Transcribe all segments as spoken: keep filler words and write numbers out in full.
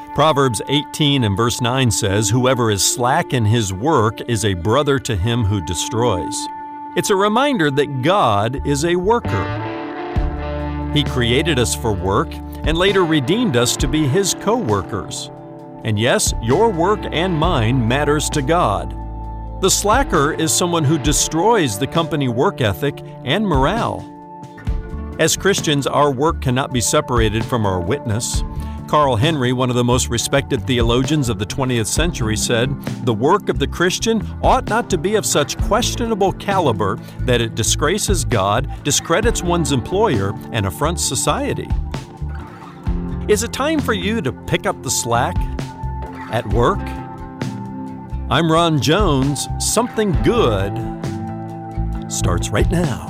Proverbs eighteen and verse nine says, "Whoever is slack in his work is a brother to him who destroys." It's a reminder that God is a worker. He created us for work and later redeemed us to be His co-workers. And yes, your work and mine matters to God. The slacker is someone who destroys the company work ethic and morale. As Christians, our work cannot be separated from our witness. Carl Henry, one of the most respected theologians of the twentieth century, said, "The work of the Christian ought not to be of such questionable caliber that it disgraces God, discredits one's employer, and affronts society." Is it time for you to pick up the slack at work? I'm Ron Jones. Something Good starts right now.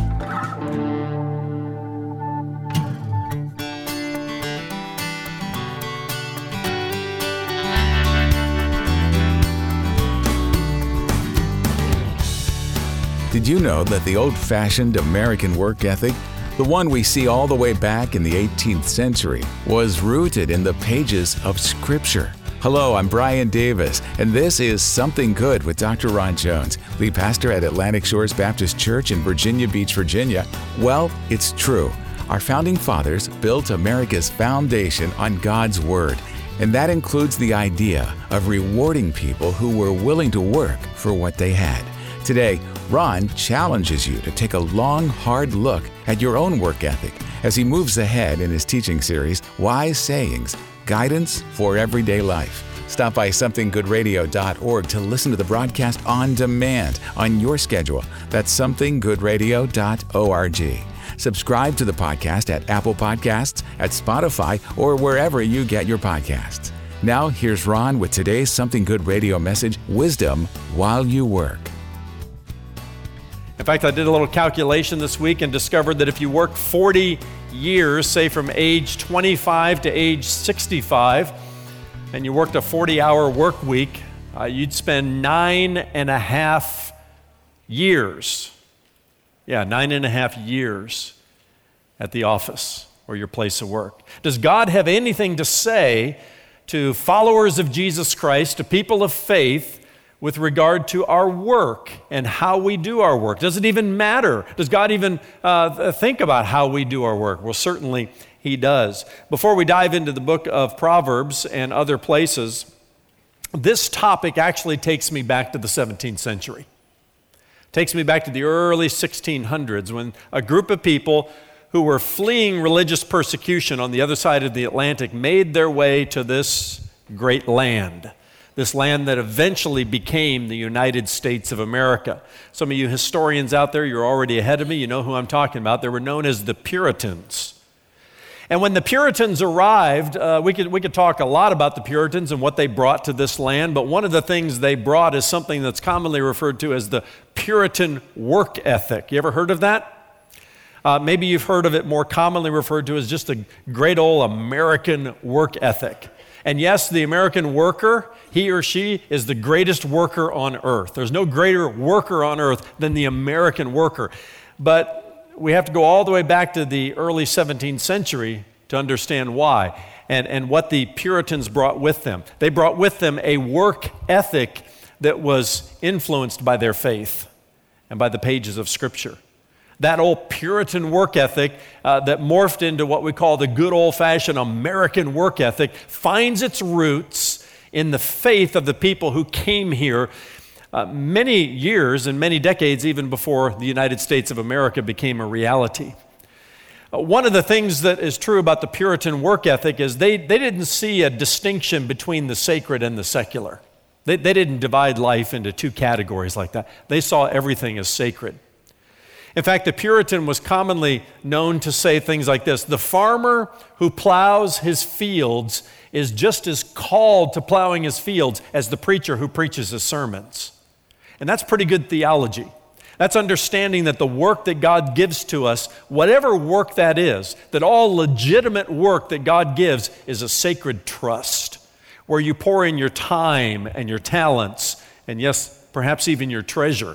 Did you know that the old-fashioned American work ethic, the one we see all the way back in the eighteenth century, was rooted in the pages of Scripture? Hello, I'm Brian Davis, and this is Something Good with Doctor Ron Jones, lead pastor at Atlantic Shores Baptist Church in Virginia Beach, Virginia. Well, it's true. Our founding fathers built America's foundation on God's Word, and that includes the idea of rewarding people who were willing to work for what they had. Today, Ron challenges you to take a long, hard look at your own work ethic as he moves ahead in his teaching series, Wise Sayings, Guidance for Everyday Life. Stop by something good radio dot org to listen to the broadcast on demand on your schedule. That's something good radio dot org. Subscribe to the podcast at Apple Podcasts, at Spotify, or wherever you get your podcasts. Now, here's Ron with today's Something Good radio message, Wisdom While You Work. In fact, I did a little calculation this week and discovered that if you work forty years, say from age twenty-five to age sixty-five, and you worked a forty-hour work week, uh, you'd spend nine and a half years, yeah, nine and a half years at the office or your place of work. Does God have anything to say to followers of Jesus Christ, to people of faith, with regard to our work and how we do our work? Does it even matter? Does God even uh, think about how we do our work? Well, certainly He does. Before we dive into the book of Proverbs and other places, this topic actually takes me back to the seventeenth century. It takes me back to the early sixteen hundreds when a group of people who were fleeing religious persecution on the other side of the Atlantic made their way to this great land. This land that eventually became the United States of America. Some of you historians out there, you're already ahead of me. You know who I'm talking about. They were known as the Puritans. And when the Puritans arrived, uh, we could we could talk a lot about the Puritans and what they brought to this land, but one of the things they brought is something that's commonly referred to as the Puritan work ethic. You ever heard of that? Uh, maybe you've heard of it more commonly referred to as just a great old American work ethic. And yes, the American worker, he or she is the greatest worker on earth. There's no greater worker on earth than the American worker. But we have to go all the way back to the early seventeenth century to understand why and, and what the Puritans brought with them. They brought with them a work ethic that was influenced by their faith and by the pages of Scripture. That old Puritan work ethic uh, that morphed into what we call the good old-fashioned American work ethic finds its roots in the faith of the people who came here uh, many years and many decades even before the United States of America became a reality. Uh, one of the things that is true about the Puritan work ethic is they, they didn't see a distinction between the sacred and the secular. They, they didn't divide life into two categories like that. They saw everything as sacred. In fact, the Puritan was commonly known to say things like this: the farmer who plows his fields is just as called to plowing his fields as the preacher who preaches his sermons. And that's pretty good theology. That's understanding that the work that God gives to us, whatever work that is, that all legitimate work that God gives is a sacred trust, where you pour in your time and your talents, and yes, perhaps even your treasure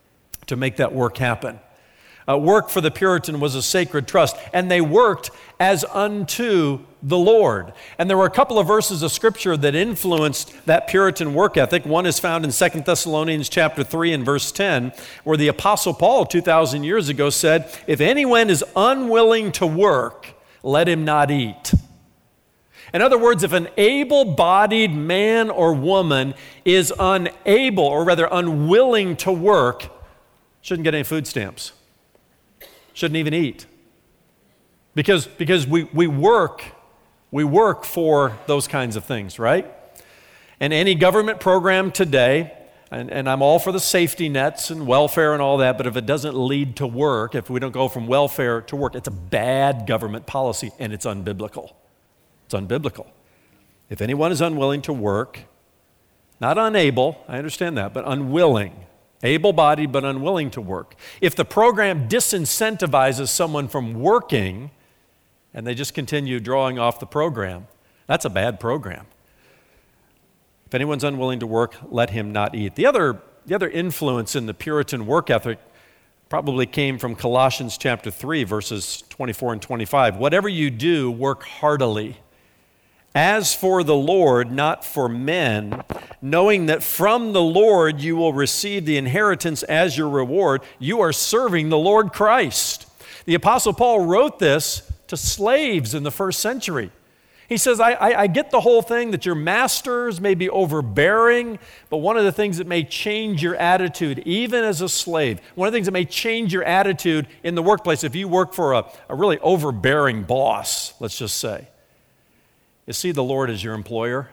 to make that work happen. Uh, work for the Puritan was a sacred trust, and they worked as unto the Lord. And there were a couple of verses of Scripture that influenced that Puritan work ethic. One is found in Second Thessalonians chapter three and verse ten, where the Apostle Paul two thousand years ago said, "If anyone is unwilling to work, let him not eat." In other words, if an able-bodied man or woman is unable, or rather unwilling to work, shouldn't get any food stamps. Shouldn't even eat. Because, because we, we work, we work for those kinds of things, right? And any government program today, and, and I'm all for the safety nets and welfare and all that, but if it doesn't lead to work, if we don't go from welfare to work, it's a bad government policy and it's unbiblical. It's unbiblical. If anyone is unwilling to work, not unable, I understand that, but unwilling, able-bodied but unwilling to work. If the program disincentivizes someone from working and they just continue drawing off the program, that's a bad program. If anyone's unwilling to work, let him not eat. The other, the other influence in the Puritan work ethic probably came from Colossians chapter three, verses twenty-four and twenty-five. Whatever you do, work heartily, as for the Lord, not for men, knowing that from the Lord you will receive the inheritance as your reward. You are serving the Lord Christ. The Apostle Paul wrote this to slaves in the first century. He says, I, I, I get the whole thing that your masters may be overbearing, but one of the things that may change your attitude, even as a slave, one of the things that may change your attitude in the workplace, if you work for a, a really overbearing boss, let's just say, is see the Lord as your employer.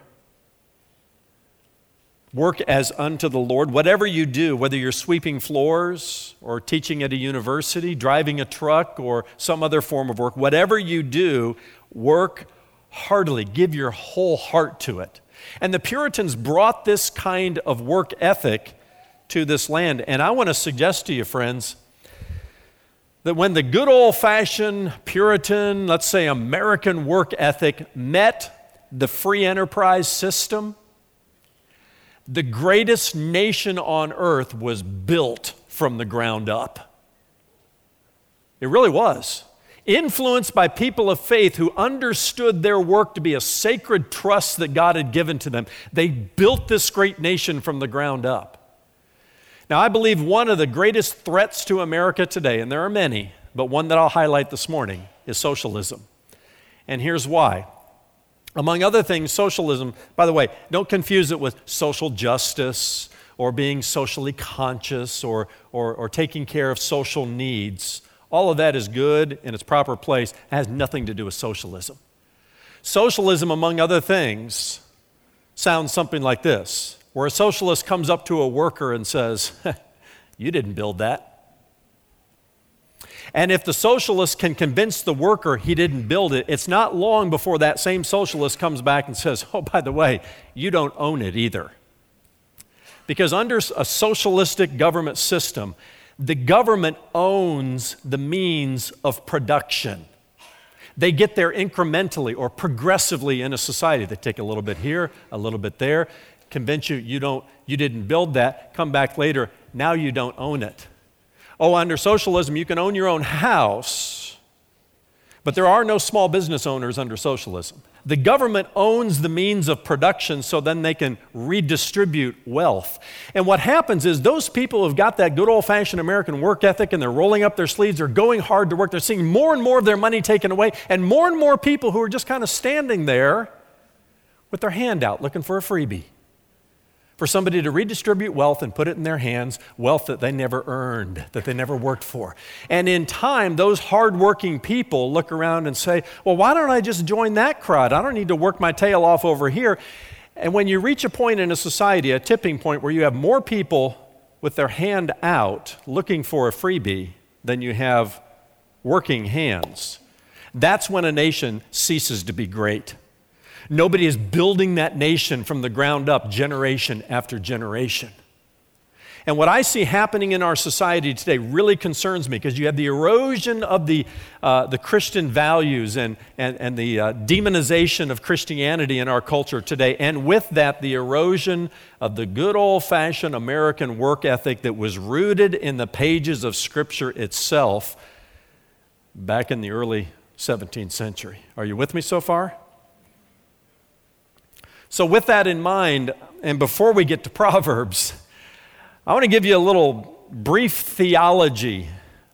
Work as unto the Lord. Whatever you do, whether you're sweeping floors or teaching at a university, driving a truck, or some other form of work, whatever you do, work heartily. Give your whole heart to it. And the Puritans brought this kind of work ethic to this land. And I want to suggest to you, friends, that when the good old-fashioned Puritan, let's say American work ethic met the free enterprise system, the greatest nation on earth was built from the ground up. It really was. Influenced by people of faith who understood their work to be a sacred trust that God had given to them, they built this great nation from the ground up. Now, I believe one of the greatest threats to America today, and there are many, but one that I'll highlight this morning, is socialism. And here's why. Among other things, socialism, by the way, don't confuse it with social justice or being socially conscious or, or, or taking care of social needs. All of that is good in its proper place. It has nothing to do with socialism. Socialism, among other things, sounds something like this, where a socialist comes up to a worker and says, "You didn't build that." And if the socialist can convince the worker he didn't build it, it's not long before that same socialist comes back and says, "Oh, by the way, you don't own it either." Because under a socialistic government system, the government owns the means of production. They get there incrementally or progressively in a society. They take a little bit here, a little bit there, convince you you don't, you didn't build that, come back later, now you don't own it. Oh, under socialism, you can own your own house, but there are no small business owners under socialism. The government owns the means of production so then they can redistribute wealth. And what happens is those people who've got that good old-fashioned American work ethic and they're rolling up their sleeves, they're going hard to work, they're seeing more and more of their money taken away, and more and more people who are just kind of standing there with their hand out looking for a freebie, for somebody to redistribute wealth and put it in their hands, wealth that they never earned, that they never worked for. And in time, those hardworking people look around and say, well, why don't I just join that crowd? I don't need to work my tail off over here. And when you reach a point in a society, a tipping point where you have more people with their hand out looking for a freebie than you have working hands, that's when a nation ceases to be great. Nobody is building that nation from the ground up generation after generation. And what I see happening in our society today really concerns me, because you have the erosion of the, uh, the Christian values and, and, and the uh, demonization of Christianity in our culture today. And with that, the erosion of the good old-fashioned American work ethic that was rooted in the pages of Scripture itself back in the early seventeenth century. Are you with me so far? So with that in mind, and before we get to Proverbs, I want to give you a little brief theology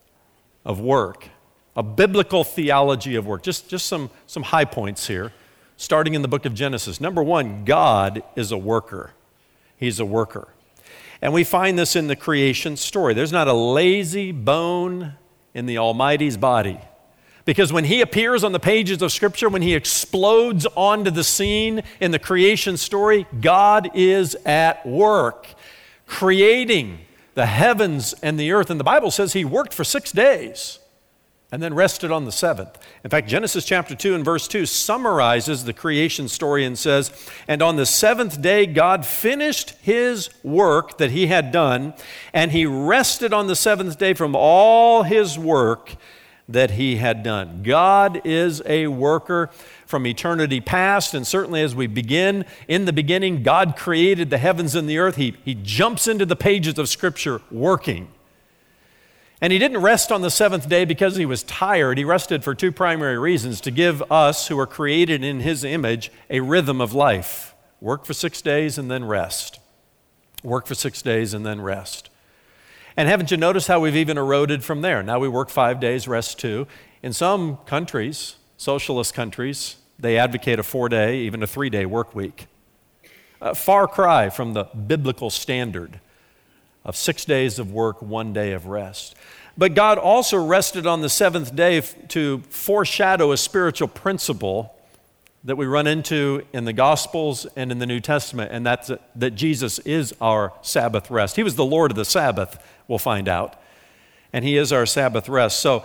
of work, a biblical theology of work. Just, just some, some high points here, starting in the book of Genesis. Number one, God is a worker. He's a worker. And we find this in the creation story. There's not a lazy bone in the Almighty's body. Because when he appears on the pages of Scripture, when he explodes onto the scene in the creation story, God is at work, creating the heavens and the earth. And the Bible says he worked for six days and then rested on the seventh. In fact, Genesis chapter two and verse two summarizes the creation story and says, "And on the seventh day God finished his work that he had done, and he rested on the seventh day from all his work that he had done." God is a worker from eternity past, and certainly as we begin, in the beginning, God created the heavens and the earth. He, he jumps into the pages of Scripture working. And he didn't rest on the seventh day because he was tired. He rested for two primary reasons: to give us, who are created in his image, a rhythm of life. Work for six days and then rest. Work for six days and then rest. And haven't you noticed how we've even eroded from there? Now we work five days, rest two. In some countries, socialist countries, they advocate a four-day, even a three-day work week. A far cry from the biblical standard of six days of work, one day of rest. But God also rested on the seventh day to foreshadow a spiritual principle that we run into in the Gospels and in the New Testament, and that's that Jesus is our Sabbath rest. He was the Lord of the Sabbath, we'll find out, and he is our Sabbath rest. So,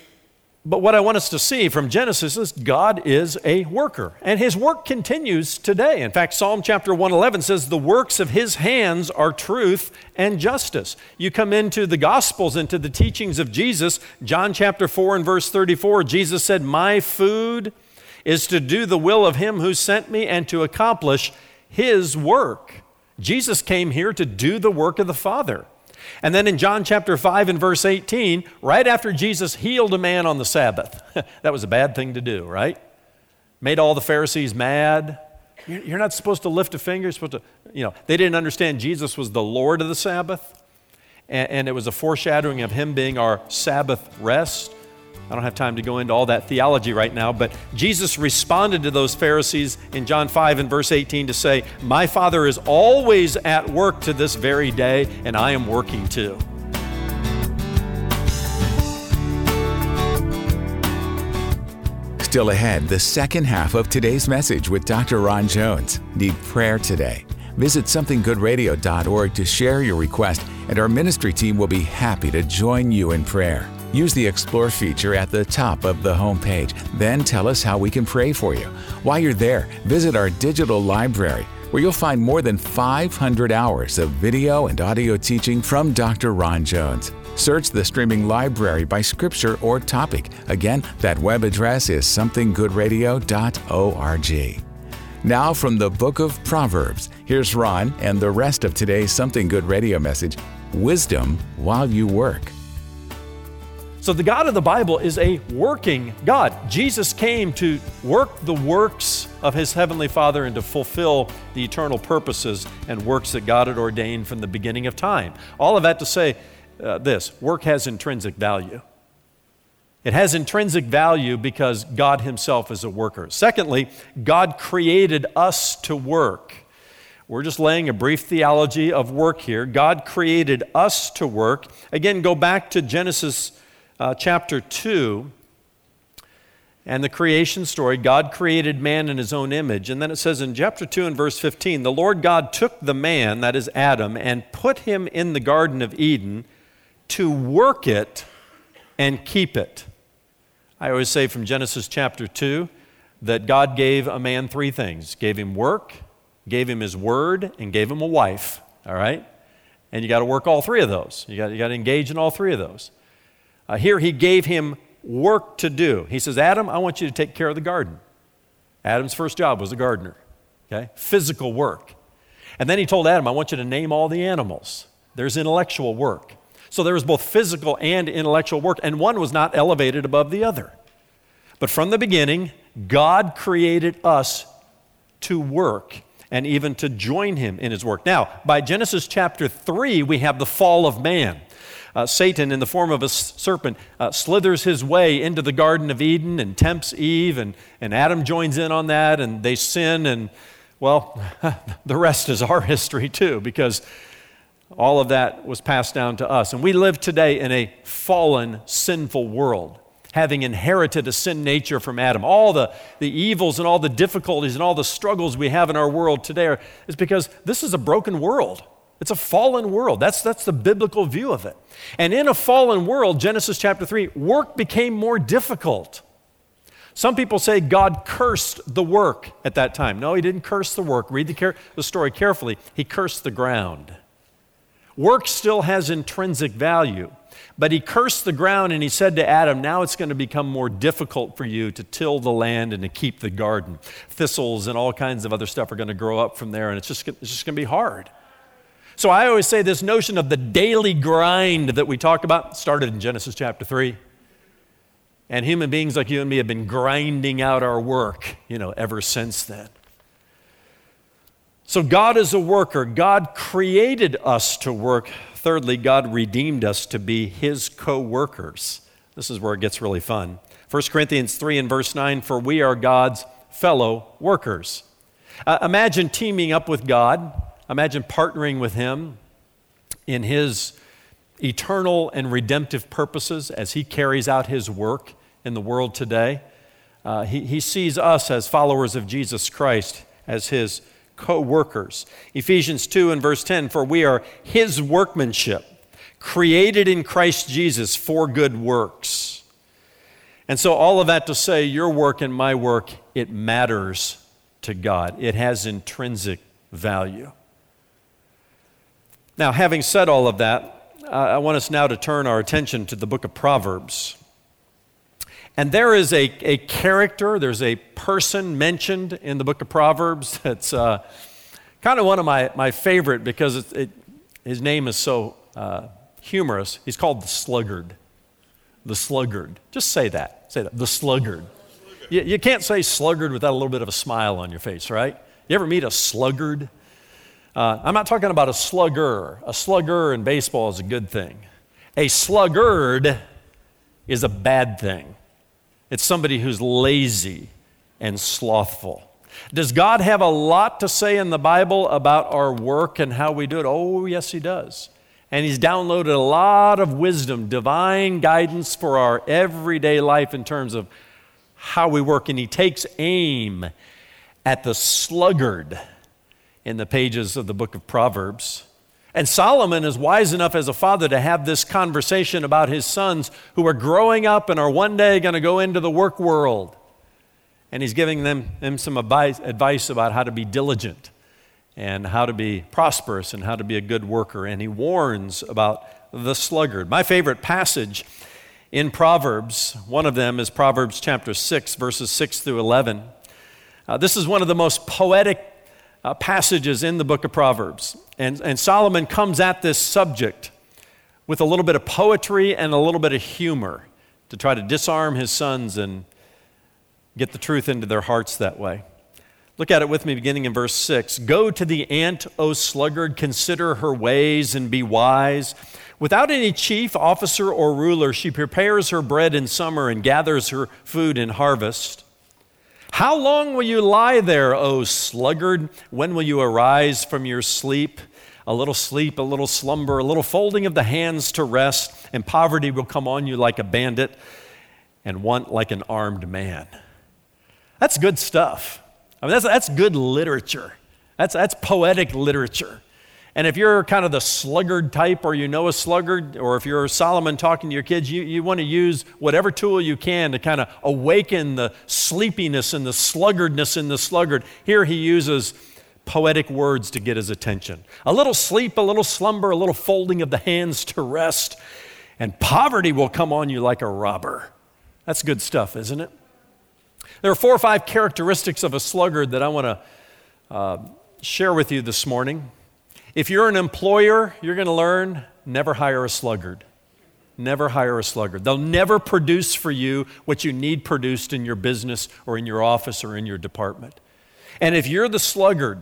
but what I want us to see from Genesis is God is a worker, and his work continues today. In fact, Psalm chapter one eleven says, "The works of his hands are truth and justice." You come into the Gospels, into the teachings of Jesus, John chapter four and verse thirty-four, Jesus said, "My food is to do the will of him who sent me and to accomplish his work." Jesus came here to do the work of the Father. And then in John chapter five and verse eighteen, right after Jesus healed a man on the Sabbath, that was a bad thing to do, right? Made all the Pharisees mad. You're not supposed to lift a finger. You're supposed to, you know, they didn't understand Jesus was the Lord of the Sabbath, and, and it was a foreshadowing of him being our Sabbath rest. I don't have time to go into all that theology right now, but Jesus responded to those Pharisees in John five and verse eighteen to say, "My Father is always at work to this very day, and I am working too." Still ahead, the second half of today's message with Doctor Ron Jones. Need prayer today? Visit something good radio dot org to share your request, and our ministry team will be happy to join you in prayer. Use the Explore feature at the top of the homepage. Then tell us how we can pray for you. While you're there, visit our digital library, where you'll find more than five hundred hours of video and audio teaching from Doctor Ron Jones. Search the streaming library by scripture or topic. Again, that web address is something good radio dot org. Now from the book of Proverbs, here's Ron and the rest of today's Something Good Radio message, Wisdom While You Work. So the God of the Bible is a working God. Jesus came to work the works of his heavenly Father and to fulfill the eternal purposes and works that God had ordained from the beginning of time. All of that to say uh, this: work has intrinsic value. It has intrinsic value because God himself is a worker. Secondly, God created us to work. We're just laying a brief theology of work here. God created us to work. Again, go back to Genesis Uh, chapter two, and the creation story. God created man in his own image. And then it says in chapter two and verse fifteen, "The Lord God took the man," that is Adam, "and put him in the Garden of Eden to work it and keep it." I always say from Genesis chapter two that God gave a man three things. Gave him work, gave him his word, and gave him a wife, all right? And you got to work all three of those. You got, you got to engage in all three of those. Uh, here he gave him work to do. He says, "Adam, I want you to take care of the garden." Adam's first job was a gardener, okay? Physical work. And then he told Adam, "I want you to name all the animals." There's intellectual work. So there was both physical and intellectual work, and one was not elevated above the other. But from the beginning, God created us to work. and even to join him in his work. Now, by Genesis chapter three, we have the fall of man. Uh, Satan, in the form of a serpent, uh, slithers his way into the Garden of Eden and tempts Eve, and, and Adam joins in on that, and they sin, and, well, the rest is our history too, because all of that was passed down to us. And we live today in a fallen, sinful world, having inherited a sin nature from Adam. All the, the evils and all the difficulties and all the struggles we have in our world today are, is because this is a broken world. It's a fallen world. That's, that's the biblical view of it. And in a fallen world, Genesis chapter three, work became more difficult. Some people say God cursed the work at that time. No, he didn't curse the work. Read the, care- the story carefully. He cursed the ground. Work still has intrinsic value, but he cursed the ground and he said to Adam, now it's going to become more difficult for you to till the land and to keep the garden. Thistles and all kinds of other stuff are going to grow up from there, and it's just, it's just going to be hard. So I always say this notion of the daily grind that we talk about started in Genesis chapter three. And human beings like you and me have been grinding out our work, you know, ever since then. So God is a worker. God created us to work. Thirdly, God redeemed us to be his co-workers. This is where it gets really fun. First Corinthians three and verse nine, for we are God's fellow workers. Uh, imagine teaming up with God. Imagine partnering with him in his eternal and redemptive purposes as he carries out his work in the world today. Uh, he, he sees us as followers of Jesus Christ as his co-workers. Ephesians two and verse ten, for we are his workmanship, created in Christ Jesus for good works. And so all of that to say, your work and my work, it matters to God. It has intrinsic value. Now, having said all of that, uh, I want us now to turn our attention to the book of Proverbs. And there is a, a character, there's a person mentioned in the book of Proverbs that's uh, kind of one of my, my favorite because it, it, his name is so uh, humorous. He's called the sluggard. The sluggard. Just say that. Say that. The sluggard. You, you can't say sluggard without a little bit of a smile on your face, right? You ever meet a sluggard? Uh, I'm not talking about a slugger. A slugger in baseball is a good thing. A sluggard is a bad thing. It's somebody who's lazy and slothful. Does God have a lot to say in the Bible about our work and how we do it? Oh, yes, he does. And he's downloaded a lot of wisdom, divine guidance for our everyday life in terms of how we work. And he takes aim at the sluggard in the pages of the book of Proverbs. And Solomon is wise enough as a father to have this conversation about his sons who are growing up and are one day going to go into the work world. And he's giving them, them some advice, advice about how to be diligent and how to be prosperous and how to be a good worker. And he warns about the sluggard. My favorite passage in Proverbs, one of them is Proverbs chapter six, verses six through eleven. Uh, this is one of the most poetic Uh, passages in the book of Proverbs. And, and Solomon comes at this subject with a little bit of poetry and a little bit of humor to try to disarm his sons and get the truth into their hearts that way. Look at it with me beginning in verse six. Go to the ant, O sluggard, consider her ways and be wise. Without any chief, officer, or ruler, she prepares her bread in summer and gathers her food in harvest. How long will you lie there, O sluggard? When will you arise from your sleep? A little sleep, a little slumber, a little folding of the hands to rest, and poverty will come on you like a bandit and want like an armed man. That's good stuff. I mean, that's, that's good literature. That's, that's poetic literature. And if you're kind of the sluggard type, or you know a sluggard, or if you're Solomon talking to your kids, you, you want to use whatever tool you can to kind of awaken the sleepiness and the sluggardness in the sluggard. Here he uses poetic words to get his attention. A little sleep, a little slumber, a little folding of the hands to rest, and poverty will come on you like a robber. That's good stuff, isn't it? There are four or five characteristics of a sluggard that I want to uh, share with you this morning. If you're an employer, you're going to learn, never hire a sluggard. Never hire a sluggard. They'll never produce for you what you need produced in your business or in your office or in your department. And if you're the sluggard,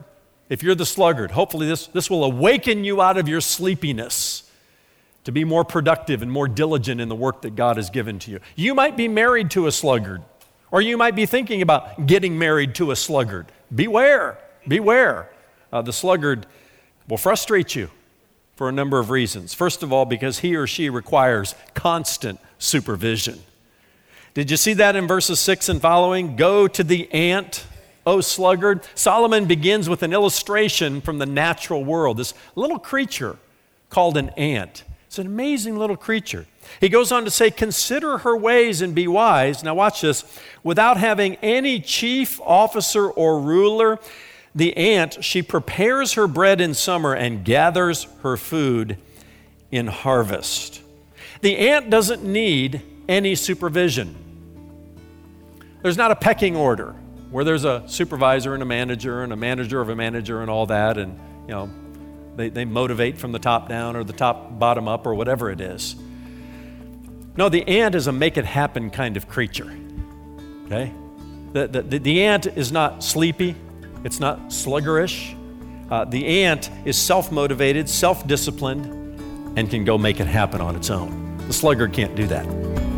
If you're the sluggard, hopefully this, this will awaken you out of your sleepiness to be more productive and more diligent in the work that God has given to you. You might be married to a sluggard, or you might be thinking about getting married to a sluggard. Beware, beware. Uh, the sluggard will frustrate you for a number of reasons. First of all, because he or she requires constant supervision. Did you see that in verses six and following? Go to the ant, O sluggard. Solomon begins with an illustration from the natural world, this little creature called an ant. It's an amazing little creature. He goes on to say, consider her ways and be wise. Now watch this. Without having any chief officer or ruler, the ant, she prepares her bread in summer and gathers her food in harvest. The ant doesn't need any supervision. There's not a pecking order where there's a supervisor and a manager and a manager of a manager and all that, and you know, they, they motivate from the top down or the top bottom up or whatever it is. No, the ant is a make it happen kind of creature. Okay? The, the, the ant is not sleepy, it's not sluggerish. Uh, the ant is self-motivated, self-disciplined, and can go make it happen on its own. The sluggard can't do that.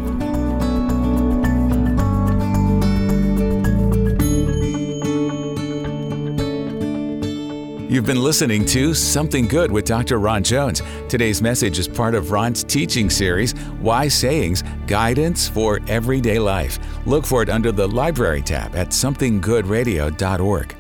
You've been listening to Something Good with Doctor Ron Jones. Today's message is part of Ron's teaching series, Wise Sayings, Guidance for Everyday Life. Look for it under the Library tab at something good radio dot org.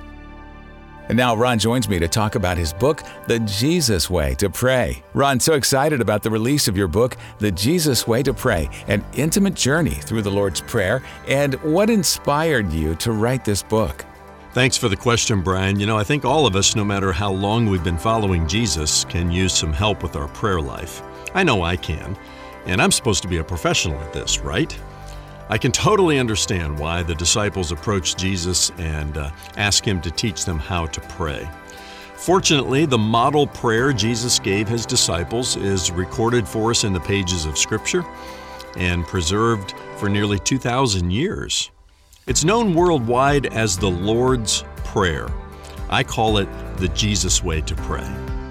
And now Ron joins me to talk about his book, The Jesus Way to Pray. Ron, so excited about the release of your book, The Jesus Way to Pray, an intimate journey through the Lord's Prayer. And what inspired you to write this book? Thanks for the question, Brian. You know, I think all of us, no matter how long we've been following Jesus, can use some help with our prayer life. I know I can, and I'm supposed to be a professional at this, right? I can totally understand why the disciples approached Jesus and uh, asked him to teach them how to pray. Fortunately, the model prayer Jesus gave his disciples is recorded for us in the pages of Scripture and preserved for nearly two thousand years. It's known worldwide as the Lord's Prayer. I call it the Jesus Way to Pray.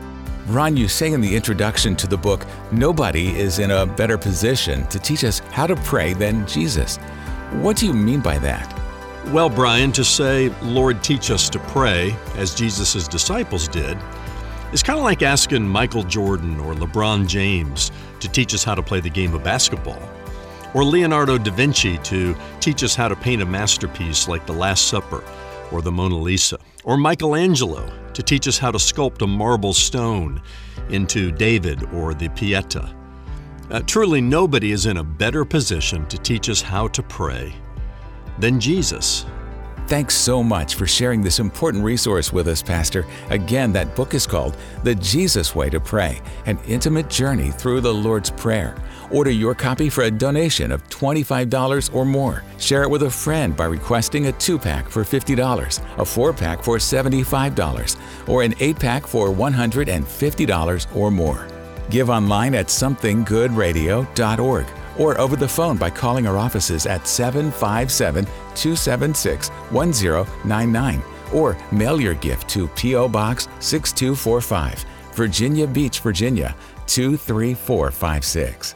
Ron, you say in the introduction to the book, nobody is in a better position to teach us how to pray than Jesus. What do you mean by that? Well, Brian, to say, Lord, teach us to pray, as Jesus' disciples did, is kind of like asking Michael Jordan or LeBron James to teach us how to play the game of basketball, or Leonardo da Vinci to teach us how to paint a masterpiece like the Last Supper or the Mona Lisa, or Michelangelo to teach us how to sculpt a marble stone into David or the Pieta. Uh, truly, nobody is in a better position to teach us how to pray than Jesus. Thanks so much for sharing this important resource with us, Pastor. Again, that book is called The Jesus Way to Pray, an intimate journey through the Lord's Prayer. Order your copy for a donation of twenty-five dollars or more. Share it with a friend by requesting a two-pack for fifty dollars, a four-pack for seventy-five dollars, or an eight-pack for one hundred fifty dollars or more. Give online at something good radio dot org or over the phone by calling our offices at seven five seven, two seven six, one zero nine nine or mail your gift to P O Box six two four five, Virginia Beach, Virginia two three four five six.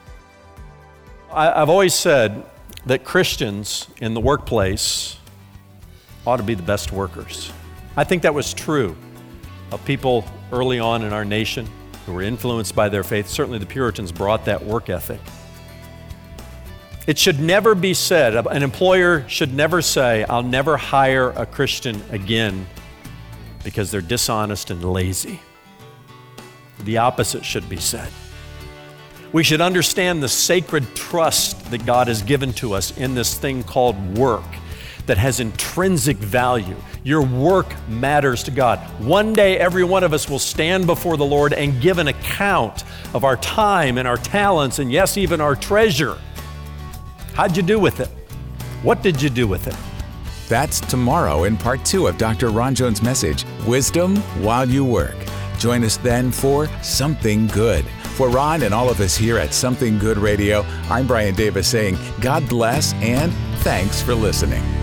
I've always said that Christians in the workplace ought to be the best workers. I think that was true of people early on in our nation who were influenced by their faith. Certainly the Puritans brought that work ethic. It should never be said, an employer should never say, I'll never hire a Christian again because they're dishonest and lazy. The opposite should be said. We should understand the sacred trust that God has given to us in this thing called work that has intrinsic value. Your work matters to God. One day, every one of us will stand before the Lord and give an account of our time and our talents and, yes, even our treasure. How'd you do with it? What did you do with it? That's tomorrow in part two of Doctor Ron Jones' message, Wisdom While You Work. Join us then for Something Good. For Ron and all of us here at Something Good Radio, I'm Brian Davis saying God bless and thanks for listening.